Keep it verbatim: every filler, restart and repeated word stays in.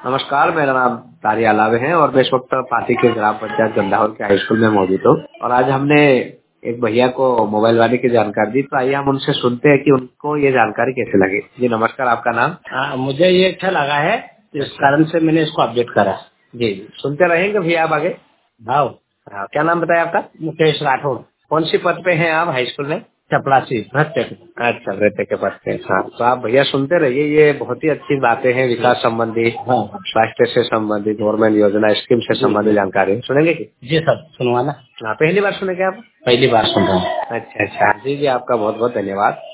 नमस्कार, मेरा नाम तारिया अलावे है और मैं इस वक्त पाती के ग्राम पंचायत गंदाहोर के हाई स्कूल में मौजूद हूँ। और आज हमने एक भैया को मोबाइल वाले की जानकारी दी, तो आइए हम उनसे सुनते हैं कि उनको ये जानकारी कैसे लगी। जी नमस्कार, आपका नाम? हाँ, मुझे ये अच्छा लगा है, इस कारण से मैंने इसको अपडेट करा। जी जी, सुनते रहेंगे भैया आप आगे। भाव हाँ, क्या नाम बताया आपका? मुकेश राठौड़, कौन सी पद पे हैं आप हाई स्कूल में? चपड़ासी भ्रष्ट। अच्छा, नृत्य के पद पे। हाँ, तो आप भैया सुनते रहिए, ये बहुत ही अच्छी बातें हैं, विकास संबंधी, हाँ, स्वास्थ्य से संबंधित, गवर्नमेंट योजना स्कीम से जी संबंधित जी जानकारी सुनेंगे की? जी सर, सुनवाना। हाँ, पहली बार सुने क्या आप? पहली बार सुन रहा हूँ। अच्छा अच्छा, जी जी, आपका बहुत बहुत धन्यवाद।